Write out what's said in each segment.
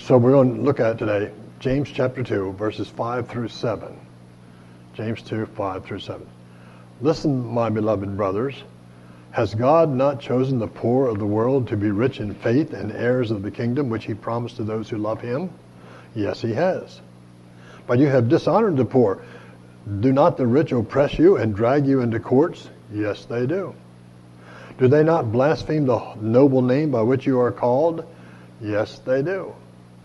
So we're going to look at today James chapter 2, verses 5 through 7. James 2, 5 through 7. Listen, my beloved brothers, has God not chosen the poor of the world to be rich in faith and heirs of the kingdom which he promised to those who love him? Yes, he has. But you have dishonored the poor. Do not the rich oppress you and drag you into courts? Yes, they do. Do they not blaspheme the noble name by which you are called? Yes, they do.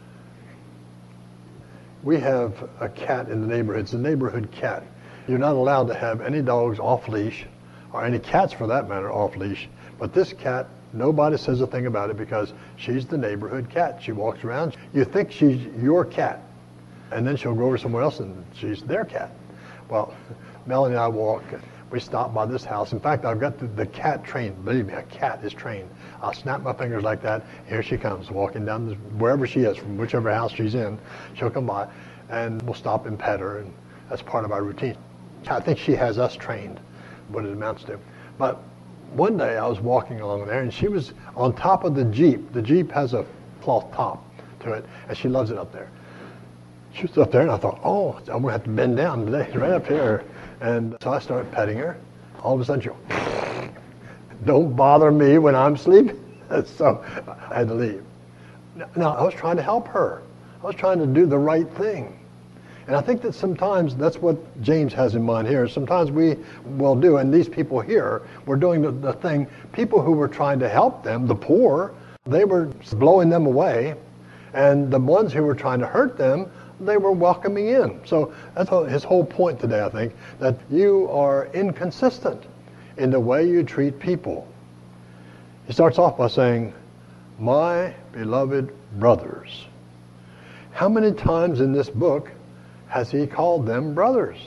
We have a cat in the neighborhood. It's a neighborhood cat. You're not allowed to have any dogs off leash, or any cats for that matter off leash. But this cat, nobody says a thing about it because she's the neighborhood cat. She walks around. You think she's your cat, and then she'll go over somewhere else and she's their cat. Well, Melanie and I walk. We stop by this house. In fact, I've got the cat trained. Believe me, a cat is trained. I'll snap my fingers like that. Here she comes, walking down wherever she is, from whichever house she's in. She'll come by, and we'll stop and pet her, and that's part of our routine. I think she has us trained, what it amounts to. But one day I was walking along there, and she was on top of the Jeep. The Jeep has a cloth top to it, and she loves it up there. She was up there, and I thought, oh, I'm going to have to bend down today, right up here. And so I started petting her. All of a sudden, she don't bother me when I'm sleeping. So I had to leave. Now, I was trying to help her. I was trying to do the right thing. And I think that sometimes that's what James has in mind here. Sometimes we will do, and these people here were doing the thing. People who were trying to help them, the poor, they were blowing them away. And the ones who were trying to hurt them, they were welcoming in. So that's his whole point today, I think, that you are inconsistent in the way you treat people. He starts off by saying, my beloved brothers. How many times in this book has he called them brothers?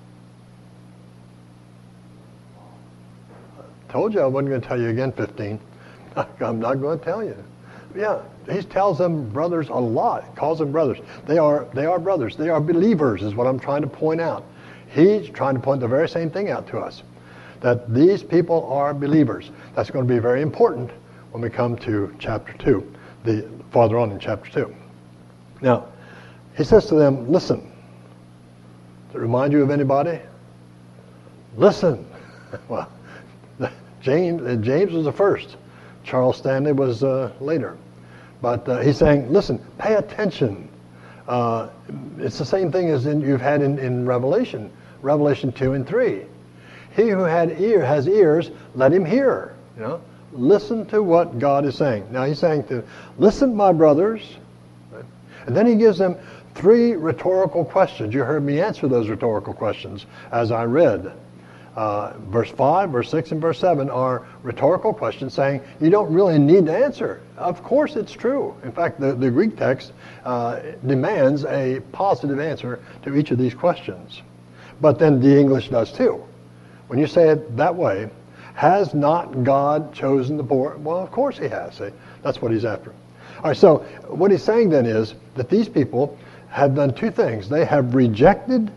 I told you I wasn't going to tell you again 15. I'm not going to tell you. Yeah, he tells them brothers a lot. He calls them brothers. They are brothers. They are believers is what I'm trying to point out. He's trying to point the very same thing out to us, that these people are believers. That's going to be very important when we come to chapter 2, farther on in chapter 2. Now, he says to them, listen. Does it remind you of anybody? Listen. Well, James was the first. Charles Stanley was later. But he's saying, listen, pay attention. It's the same thing as you've had in Revelation 2 and 3. He who has ears, let him hear. You know, listen to what God is saying. Now he's saying to, listen, my brothers. Right? And then he gives them 3 rhetorical questions. You heard me answer those rhetorical questions as I read. Verse 5, verse 6, and verse 7 are rhetorical questions saying you don't really need to answer. Of course it's true. In fact, the Greek text demands a positive answer to each of these questions. But then the English does too. When you say it that way, has not God chosen the poor? Well, of course he has. See? That's what he's after. All right, so what he's saying then is that these people have done 2 things. They have rejected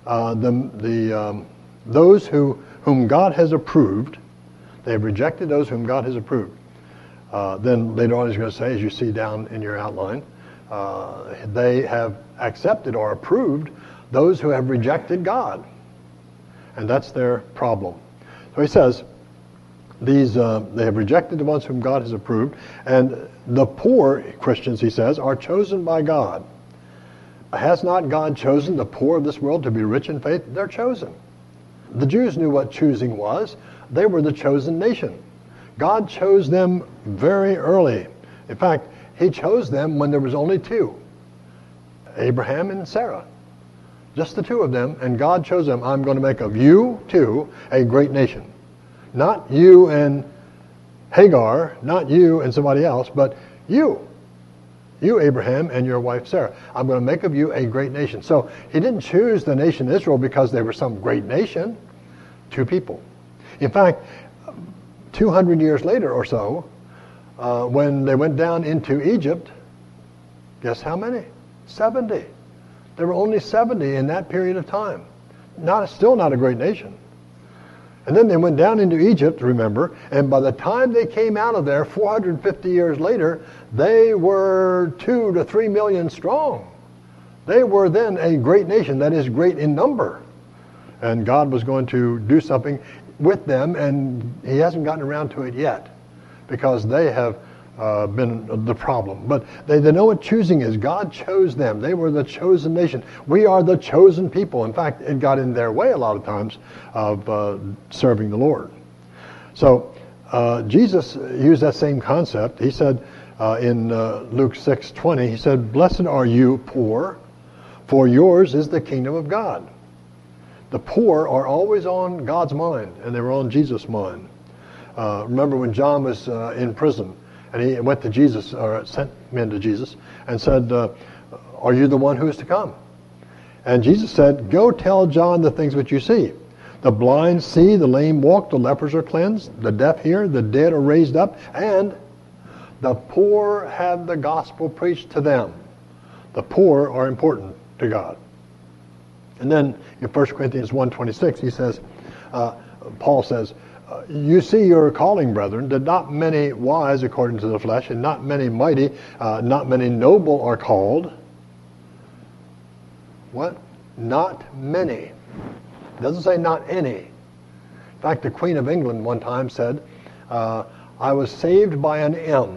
those whom God has approved. They have rejected those whom God has approved. Then later on he's going to say, as you see down in your outline, they have accepted or approved those who have rejected God. And that's their problem. So he says, they have rejected the ones whom God has approved, and the poor Christians, he says, are chosen by God. Has not God chosen the poor of this world to be rich in faith? They're chosen. The Jews knew what choosing was. They were the chosen nation. God chose them very early. In fact, he chose them when there was only 2, Abraham and Sarah. Just the 2 of them, and God chose them. I'm going to make of you 2 a great nation. Not you and Hagar, not you and somebody else, but you. You, Abraham, and your wife Sarah. I'm going to make of you a great nation. So he didn't choose the nation Israel because they were some great nation. 2 people. In fact, 200 years later or so, when they went down into Egypt, guess how many? 70. There were only 70 in that period of time. Still not a great nation. And then they went down into Egypt, remember, and by the time they came out of there, 450 years later, they were 2 to 3 million strong. They were then a great nation, that is, great in number. And God was going to do something with them, and he hasn't gotten around to it yet, because they have been the problem. But they know what choosing is. God chose them. They were the chosen nation. We are the chosen people. In fact, it got in their way a lot of times of serving the Lord. So Jesus used that same concept. He said in Luke 6:20, he said, "Blessed are you poor, for yours is the kingdom of God." The poor are always on God's mind, and they were on Jesus' mind. Remember when John was in prison, and he went to Jesus, or sent men to Jesus, and said, "Are you the one who is to come?" And Jesus said, "Go tell John the things which you see. The blind see, the lame walk, the lepers are cleansed, the deaf hear, the dead are raised up, and the poor have the gospel preached to them." The poor are important to God. And then in 1 Corinthians 1:26, he says, Paul says, "You see your calling, brethren, that not many wise according to the flesh, and not many mighty, not many noble are called." What? Not many. It doesn't say not any. In fact, the Queen of England one time said, "I was saved by an M."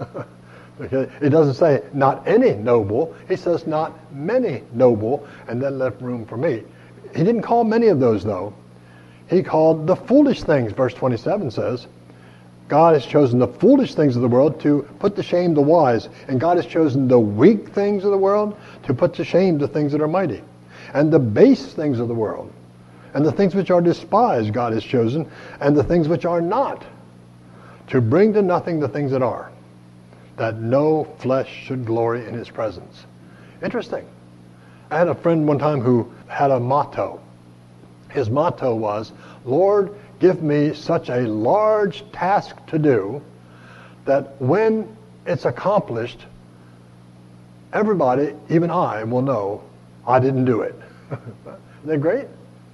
It doesn't say not any noble. He says not many noble, and then left room for me. He didn't call many of those, though. He called the foolish things, verse 27 says. God has chosen the foolish things of the world to put to shame the wise. And God has chosen the weak things of the world to put to shame the things that are mighty. And the base things of the world, and the things which are despised, God has chosen, and the things which are not, to bring to nothing the things that are, that no flesh should glory in his presence. Interesting. I had a friend one time who had a motto. His motto was, "Lord, give me such a large task to do that when it's accomplished, everybody, even I, will know I didn't do it." Isn't that great?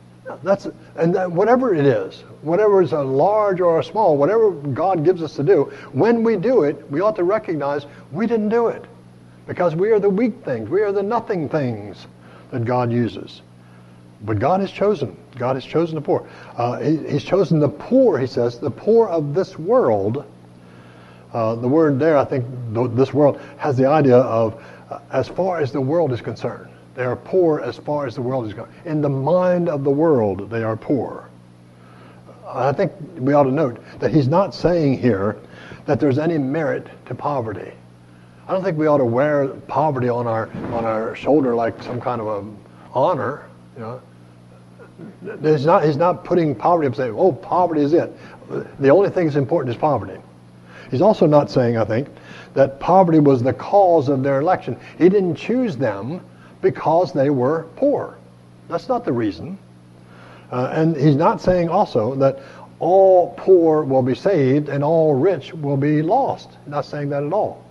Whatever it is, whatever is a large or a small, whatever God gives us to do, when we do it, we ought to recognize we didn't do it, because we are the weak things, we are the nothing things that God uses. But God has chosen. God has chosen the poor. He's chosen the poor, he says, the poor of this world. The word there, I think, this world, has the idea of as far as the world is concerned. They are poor as far as the world is concerned. In the mind of the world, they are poor. I think we ought to note that he's not saying here that there's any merit to poverty. I don't think we ought to wear poverty on our shoulder like some kind of a honor, you know. He's not putting poverty up saying, "Oh, poverty is it." The only thing that's important is poverty. He's also not saying, I think, that poverty was the cause of their election. He didn't choose them because they were poor. That's not the reason. And he's not saying also that all poor will be saved and all rich will be lost. He's not saying that at all.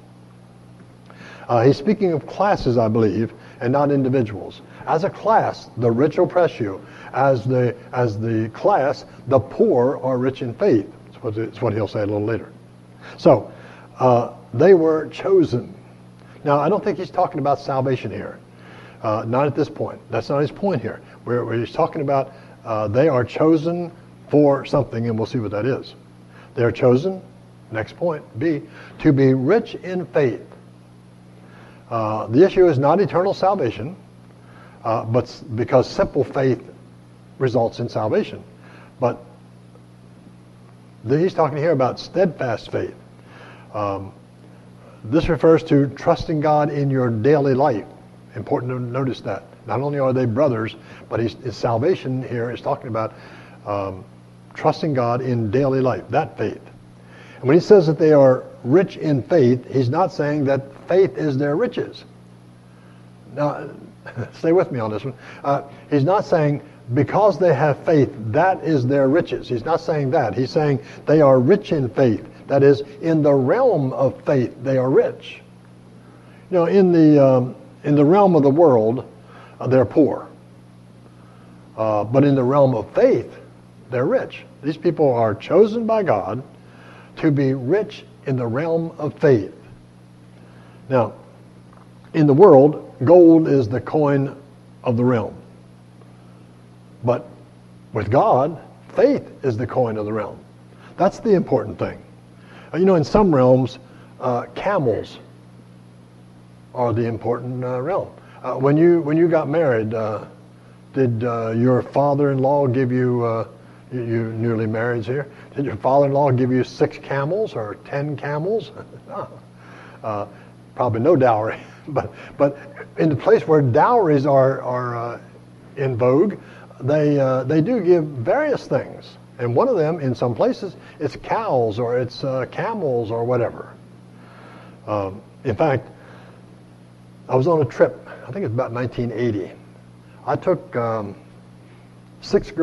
He's speaking of classes, I believe, and not individuals. As a class, the rich oppress you. As the class, the poor are rich in faith. That's what he'll say a little later. So, they were chosen. Now, I don't think he's talking about salvation here. Not at this point. That's not his point here. Where he's talking about they are chosen for something, and we'll see what that is. They are chosen, next point, B, to be rich in faith. The issue is not eternal salvation, but because simple faith results in salvation. But he's talking here about steadfast faith. This refers to trusting God in your daily life. Important to notice that. Not only are they brothers, but his salvation here is talking about trusting God in daily life, that faith. And when he says that they are rich in faith, he's not saying that faith is their riches. Now, stay with me on this one. He's not saying because they have faith, that is their riches. He's not saying that. He's saying they are rich in faith. That is, in the realm of faith, they are rich. You know, in the realm of the world, they're poor. But in the realm of faith, they're rich. These people are chosen by God to be rich in the realm of faith. Now, in the world, gold is the coin of the realm. But with God, faith is the coin of the realm. That's the important thing. You know, in some realms, camels are the important realm. When you got married, did your father-in-law give you, you newly married here, did your father-in-law give you 6 camels or 10 camels? No. Probably no dowry. But in the place where dowries are in vogue, they do give various things. And one of them, in some places, it's cows or it's camels or whatever. In fact, I was on a trip, I think it's about 1980. I took 5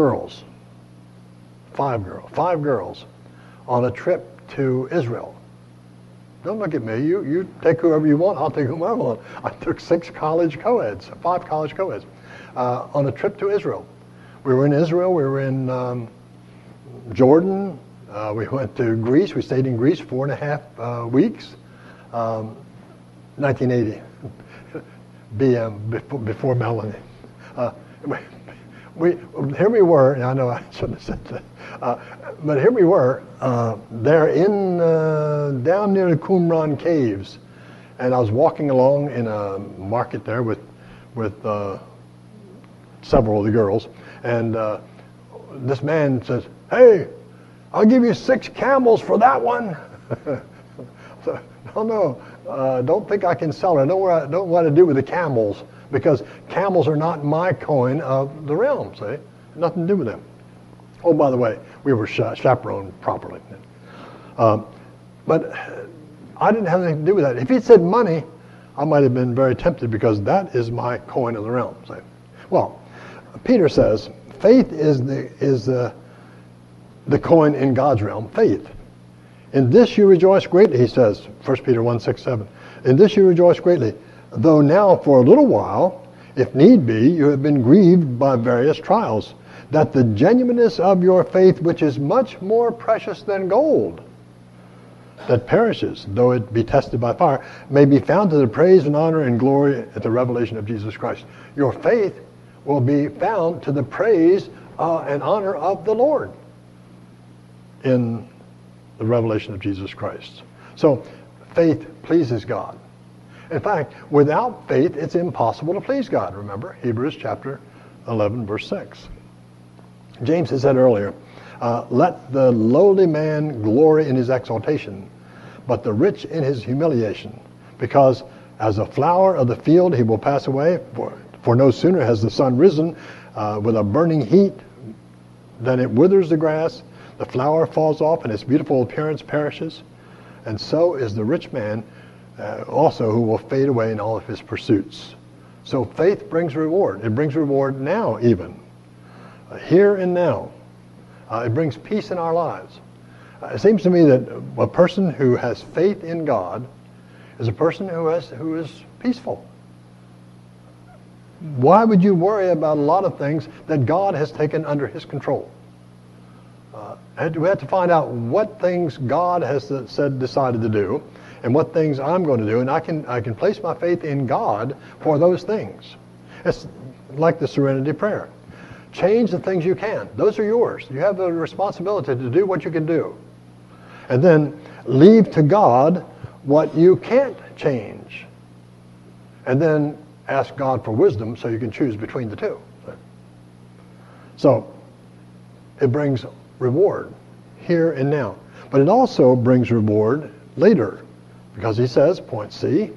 girls, on a trip to Israel. Don't look at me. You take whoever you want. I'll take whoever I want. I took 5 college co-eds, on a trip to Israel. We were in Israel. We were in Jordan. We went to Greece. We stayed in Greece 4.5 weeks. 1980, before Melanie. Here we were, and I know I shouldn't have said that, but here we were, there in, down near the Qumran caves, and I was walking along in a market there with several of the girls, and this man says, "Hey, I'll give you 6 camels for that one." So, no, don't think I can sell her. I don't know what to do with the camels, because camels are not my coin of the realm, see? Nothing to do with them. Oh, by the way, we were chaperoned properly. But I didn't have anything to do with that. If he'd said money, I might have been very tempted, because that is my coin of the realm, see? Well, Peter says, faith is the coin in God's realm, faith. In this you rejoice greatly, he says, 1 Peter 1:6-7. In this you rejoice greatly, though now for a little while, if need be, you have been grieved by various trials, that the genuineness of your faith, which is much more precious than gold, that perishes, though it be tested by fire, may be found to the praise and honor and glory at the revelation of Jesus Christ. Your faith will be found to the praise and honor of the Lord in the revelation of Jesus Christ. So faith pleases God. In fact, without faith, it's impossible to please God. Remember, Hebrews chapter 11, verse 6. James has said earlier, let the lowly man glory in his exaltation, but the rich in his humiliation, because as a flower of the field he will pass away, for no sooner has the sun risen with a burning heat than it withers the grass, the flower falls off, and its beautiful appearance perishes. And so is the rich man also, who will fade away in all of his pursuits. So faith brings reward. It brings reward now, even. Here and now. It brings peace in our lives. It seems to me that a person who has faith in God is a person who is peaceful. Why would you worry about a lot of things that God has taken under his control? We have to find out what things God has decided to do, and what things I'm going to do, and I can place my faith in God for those things. It's like the serenity prayer. Change the things you can. Those are yours. You have the responsibility to do what you can do. And then leave to God what you can't change. And then ask God for wisdom so you can choose between the two. So it brings reward here and now. But it also brings reward later, because he says, point C,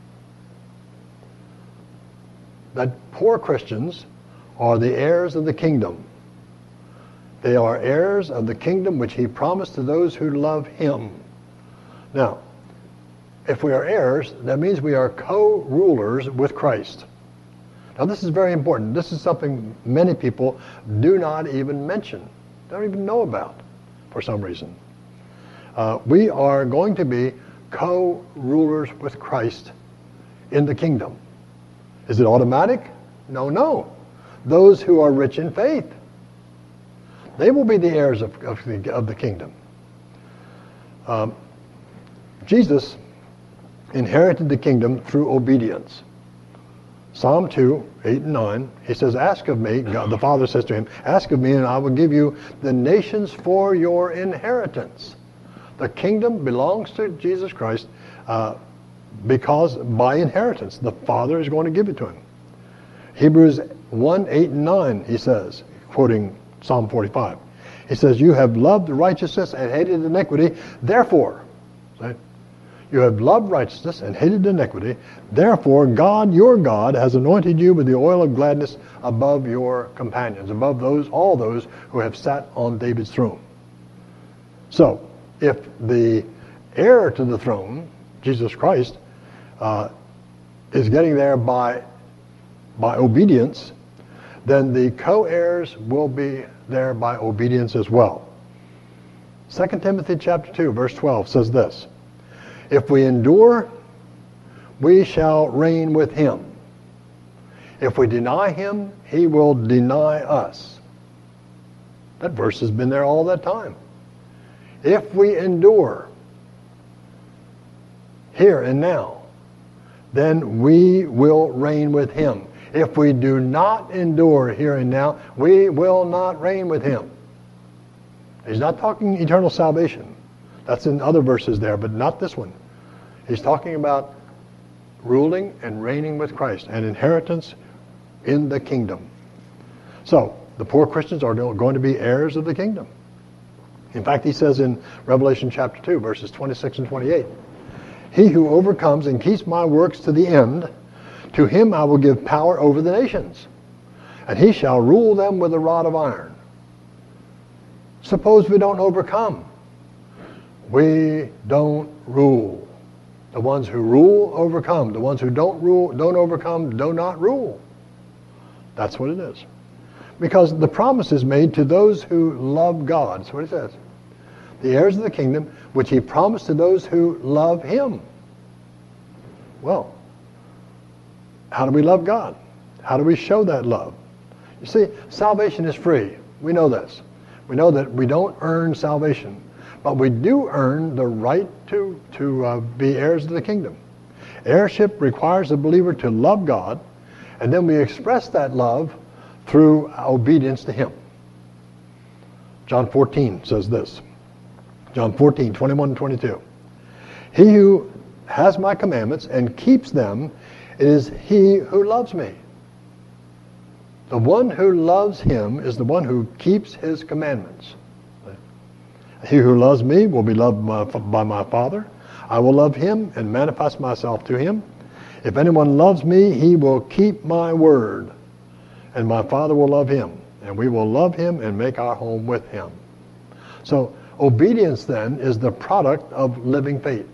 that poor Christians are the heirs of the kingdom. They are heirs of the kingdom which he promised to those who love him. Now, if we are heirs, that means we are co-rulers with Christ. Now, this is very important. This is something many people do not even mention, don't even know about for some reason. We are going to be co-rulers with Christ in the kingdom. Is it automatic? No. Those who are rich in faith. They will be the heirs of the kingdom. Jesus inherited the kingdom through obedience. Psalm 2, 8 and 9, he says, ask of me, God, the Father says to him, ask of me and I will give you the nations for your inheritance. The kingdom belongs to Jesus Christ because by inheritance, the Father is going to give it to him. Hebrews 1, 8 and 9, he says, quoting Psalm 45, he says, you have loved righteousness and hated iniquity, therefore, right? You have loved righteousness and hated iniquity. Therefore, God, your God, has anointed you with the oil of gladness above your companions, above all those who have sat on David's throne. So, if the heir to the throne, Jesus Christ, is getting there by obedience, then the co-heirs will be there by obedience as well. 2 Timothy chapter 2, verse 12 says this, if we endure, we shall reign with him. If we deny him, he will deny us. That verse has been there all that time. If we endure here and now, then we will reign with him. If we do not endure here and now, we will not reign with him. He's not talking eternal salvation. That's in other verses there, but not this one. He's talking about ruling and reigning with Christ, an inheritance in the kingdom. So, the poor Christians are going to be heirs of the kingdom. In fact, he says in Revelation chapter 2, verses 26 and 28, he who overcomes and keeps my works to the end, to him I will give power over the nations, and he shall rule them with a rod of iron. Suppose we don't overcome. We don't rule. The ones who rule overcome. The ones who don't overcome, do not rule. That's what it is. Because the promise is made to those who love God. That's what it says. The heirs of the kingdom, which he promised to those who love him. Well, how do we love God? How do we show that love? You see, salvation is free. We know this. We know that we don't earn salvation, but we do earn the right to be heirs of the kingdom. Heirship requires a believer to love God, and then we express that love through obedience to him. John 14 says this. John 14, 21 and 22. He who has my commandments and keeps them, it is he who loves me. The one who loves him is the one who keeps his commandments. He who loves me will be loved by my Father. I will love him and manifest myself to him. If anyone loves me, he will keep my word, and my Father will love him, and we will love him and make our home with him. So obedience then is the product of living faith.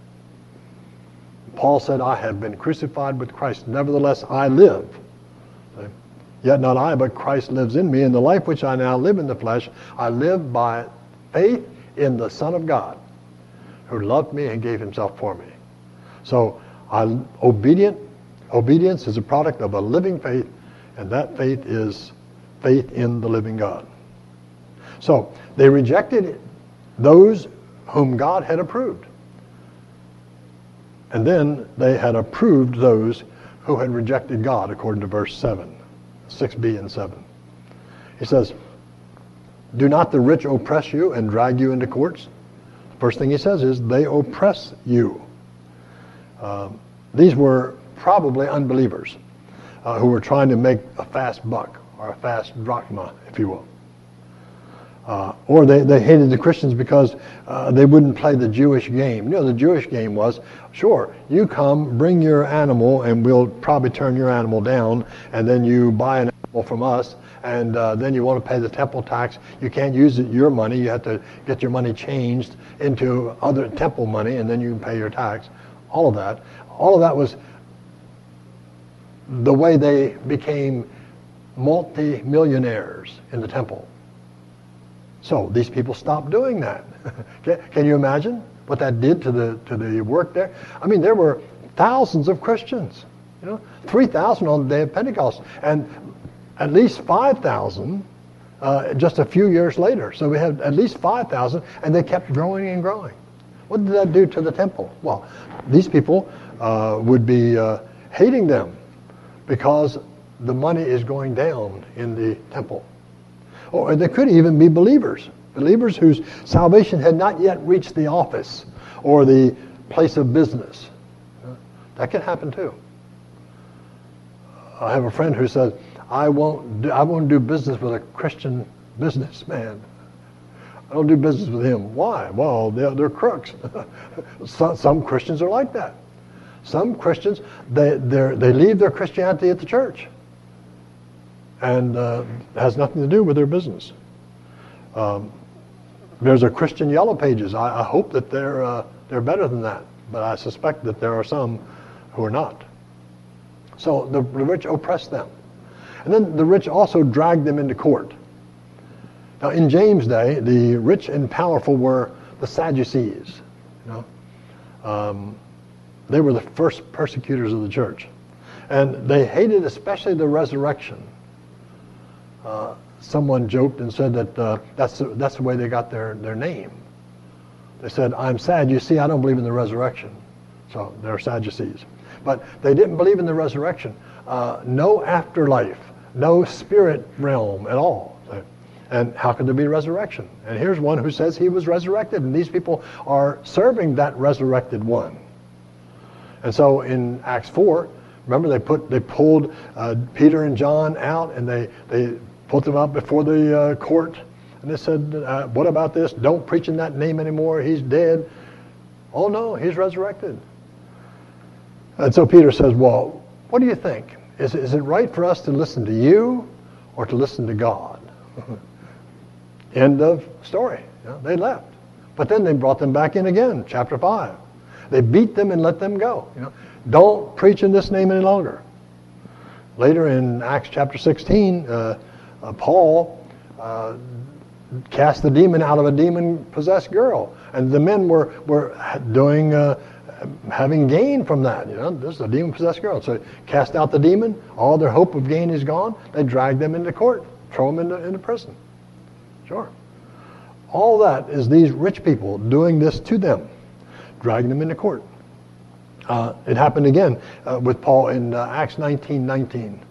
Paul said, I have been crucified with Christ. Nevertheless, I live. Yet not I, but Christ lives in me. In the life which I now live in the flesh, I live by faith in the Son of God, who loved me and gave himself for me. So obedience is a product of a living faith, and that faith is faith in the living God. So they rejected those whom God had approved. And then they had approved those who had rejected God, according to verse 7, 6b and 7. He says, do not the rich oppress you and drag you into courts? The first thing he says is, they oppress you. These were probably unbelievers who were trying to make a fast buck, or a fast drachma, if you will. Or they hated the Christians because they wouldn't play the Jewish game. You know, the Jewish game was, sure, you come, bring your animal, and we'll probably turn your animal down, and then you buy an animal from us, and then you want to pay the temple tax. You can't use your money. You have to get your money changed into other temple money, and then you can pay your tax. All of that was the way they became multi-millionaires in the temple. So these people stopped doing that. Can you imagine what that did to the work there? I mean, there were thousands of Christians, 3,000 on the day of Pentecost, and at least 5,000 just a few years later. So we had at least 5,000, and they kept growing and growing. What did that do to the temple? Well, these people would be hating them because the money is going down in the temple. Or they could even be believers whose salvation had not yet reached the office or the place of business. That can happen too. I have a friend who says, I won't do business with a Christian businessman. I don't do business with him. Why? Well, they're crooks. Some Christians are like that. Some Christians, they leave their Christianity at the church, and has nothing to do with their business. There's a Christian Yellow Pages. I hope that they're better than that, but I suspect that there are some who are not. So the rich oppress them. And then the rich also drag them into court. Now, in James' day, the rich and powerful were the Sadducees. They were the first persecutors of the church. And they hated especially the resurrection. Someone joked and said that that's the way they got their name. They said, I'm sad. You see, I don't believe in the resurrection. So they're Sadducees. But they didn't believe in the resurrection. No afterlife, no spirit realm at all. And how could there be resurrection? And here's one who says he was resurrected, and these people are serving that resurrected one. And so in Acts 4, remember they pulled Peter and John out, and they put them up before the court, and they said, what about this? Don't preach in that name anymore. He's dead. Oh no, he's resurrected. And so Peter says, well, what do you think? Is it right for us to listen to you or to listen to God? End of story. They left. But then they brought them back in again, chapter 5. They beat them and let them go. Don't preach in this name any longer. Later in Acts chapter 16, Paul cast the demon out of a demon-possessed girl. And the men were doing having gain from that. This is a demon-possessed girl. So cast out the demon, all their hope of gain is gone. They drag them into court, throw them into prison. Sure. All that is these rich people doing this to them, dragging them into court. It happened again with Paul in Acts 19:19.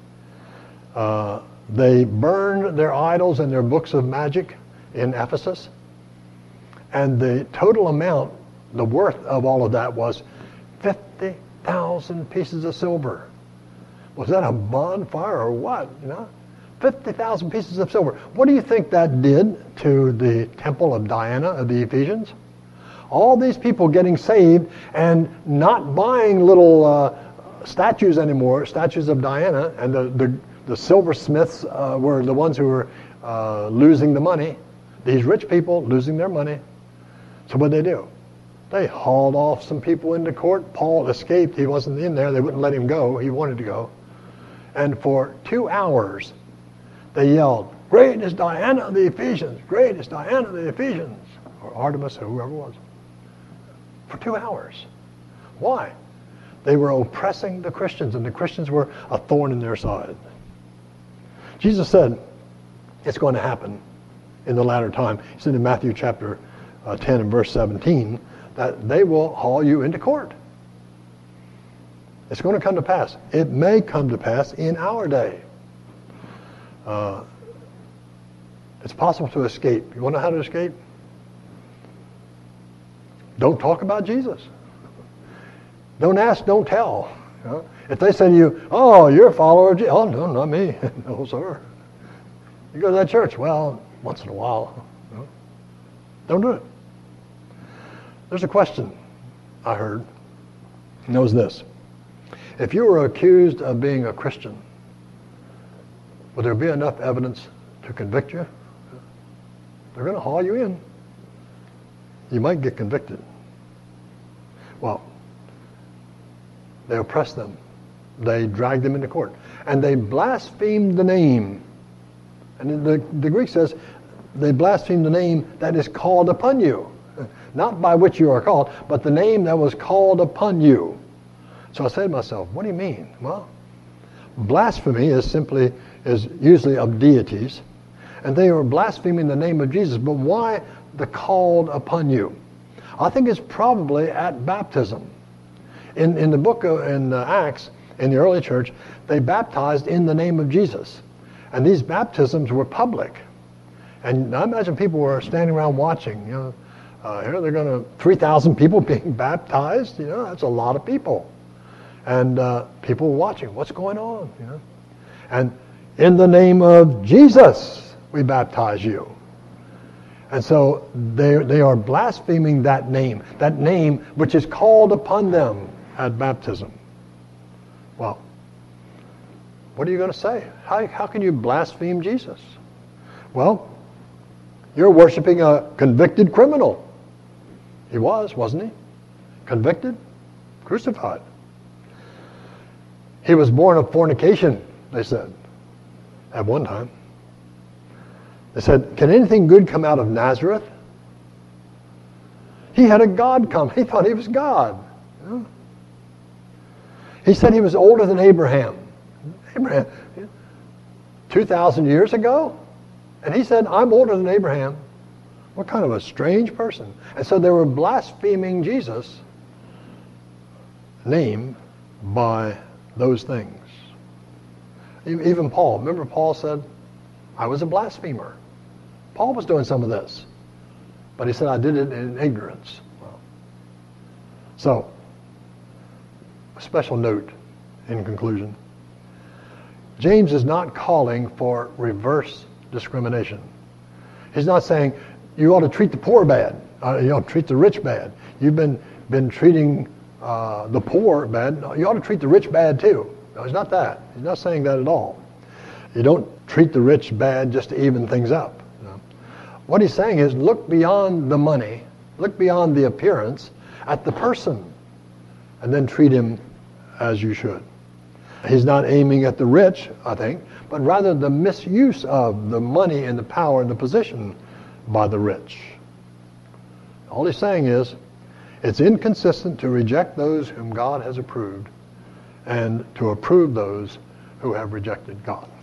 They burned their idols and their books of magic in Ephesus. And the total amount, the worth of all of that was 50,000 pieces of silver. Was that a bonfire or what? 50,000 pieces of silver. What do you think that did to the temple of Diana of the Ephesians? All these people getting saved and not buying little statues anymore, statues of Diana, and the silversmiths were the ones who were losing the money. These rich people losing their money. So what did they do? They hauled off some people into court. Paul escaped. He wasn't in there. They wouldn't let him go. He wanted to go. And for 2 hours, they yelled, "Great is Diana of the Ephesians! Great is Diana of the Ephesians!" Or Artemis, or whoever it was. For 2 hours. Why? They were oppressing the Christians, and the Christians were a thorn in their side. Jesus said, it's going to happen in the latter time. He said in Matthew chapter 10 and verse 17, that they will haul you into court. It's going to come to pass. It may come to pass in our day. It's possible to escape. You want to know how to escape? Don't talk about Jesus. Don't ask, don't tell. If they say to you, oh, you're a follower of Jesus. Oh, no, not me. No, sir. You go to that church. Well, once in a while. Don't do it. There's a question I heard, and it was this. If you were accused of being a Christian, would there be enough evidence to convict you? They're going to haul you in. You might get convicted. Well, they oppressed them. They dragged them into court. And they blasphemed the name. And the Greek says, they blasphemed the name that is called upon you. Not by which you are called, but the name that was called upon you. So I said to myself, what do you mean? Well, blasphemy is usually of deities. and they are blaspheming the name of Jesus. But why the called upon you? I think it's probably at baptism. In the book in Acts, in the early church, they baptized in the name of Jesus. And these baptisms were public. And I imagine people were standing around watching. Here they're going to 3,000 people being baptized. That's a lot of people. And people were watching. What's going on? And in the name of Jesus, we baptize you. And so they are blaspheming that name which is called upon them at baptism. Well, what are you going to say? How can you blaspheme Jesus? Well, you're worshiping a convicted criminal. He was, wasn't he? Convicted, crucified. He was born of fornication, they said, at one time. They said, can anything good come out of Nazareth? He had a God come. He thought he was God. He said he was older than Abraham. Abraham, 2,000 years ago? And he said, I'm older than Abraham. What kind of a strange person. And so they were blaspheming Jesus' name by those things. Even Paul. Remember Paul said, I was a blasphemer. Paul was doing some of this. But he said, I did it in ignorance. Well, so, a special note in conclusion. James is not calling for reverse discrimination. He's not saying you ought to treat the poor bad. You ought to treat the rich bad. You've been treating the poor bad. No, you ought to treat the rich bad too. No, he's not that. He's not saying that at all. You don't treat the rich bad just to even things up. No. What he's saying is look beyond the money, look beyond the appearance at the person, and then treat him as you should. He's not aiming at the rich, I think, but rather the misuse of the money and the power and the position by the rich. All he's saying is it's inconsistent to reject those whom God has approved and to approve those who have rejected God.